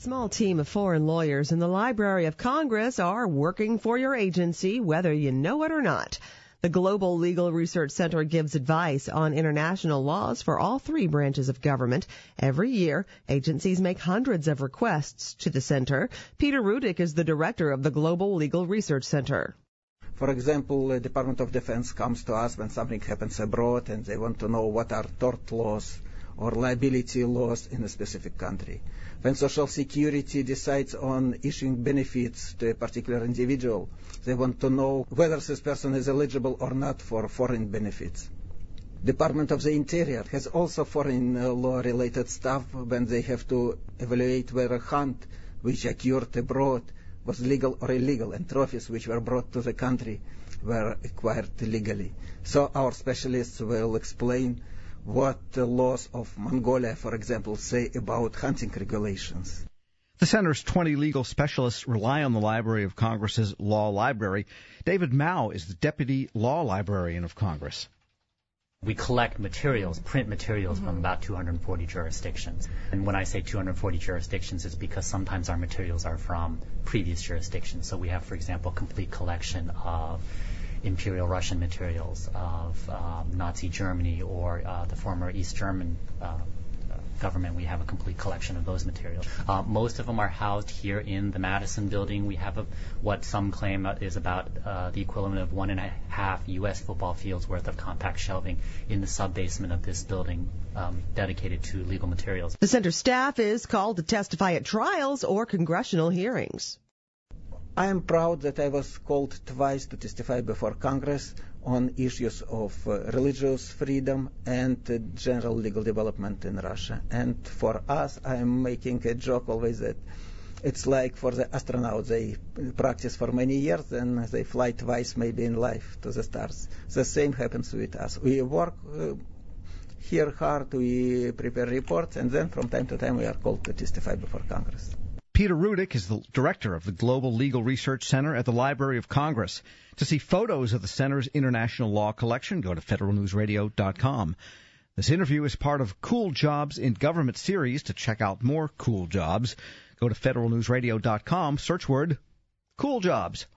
small team of foreign lawyers in the Library of Congress are working for your agency, whether you know it or not. The Global Legal Research Center gives advice on international laws for all three branches of government. Every year, agencies make hundreds of requests to the center. Peter Rudick is the director of the Global Legal Research Center. For example, the Department of Defense comes to us when something happens abroad and they want to know what are tort laws or liability laws in a specific country. When Social Security decides on issuing benefits to a particular individual, they want to know whether this person is eligible or not for foreign benefits. Department of the Interior has also foreign law-related stuff when they have to evaluate whether a hunt which occurred abroad was legal or illegal, and trophies which were brought to the country were acquired illegally. So our specialists will explain what the laws of Mongolia, for example, say about hunting regulations. The center's 20 legal specialists rely on the Library of Congress's Law Library. David Mao is the Deputy Law Librarian of Congress. We collect materials, print materials from about 240 jurisdictions. And when I say 240 jurisdictions, it's because sometimes our materials are from previous jurisdictions. So we have, for example, a complete collection of Imperial Russian materials, of Nazi Germany or the former East German government. We have a complete collection of those materials. Most of them are housed here in the Madison building. We have what some claim is about the equivalent of 1.5 U.S. football fields worth of compact shelving in the sub-basement of this building dedicated to legal materials. The center staff is called to testify at trials or congressional hearings. I am proud that I was called twice to testify before Congress on issues of religious freedom and general legal development in Russia. And for us, I am making a joke always that it's like for the astronauts, they practice for many years and they fly twice maybe in life to the stars. The same happens with us. We work here hard, we prepare reports, and then from time to time we are called to testify before Congress. Peter Rudick is the director of the Global Legal Research Center at the Library of Congress. To see photos of the center's international law collection, go to federalnewsradio.com. This interview is part of Cool Jobs in Government series. To check out more cool jobs, go to federalnewsradio.com, search word Cool Jobs.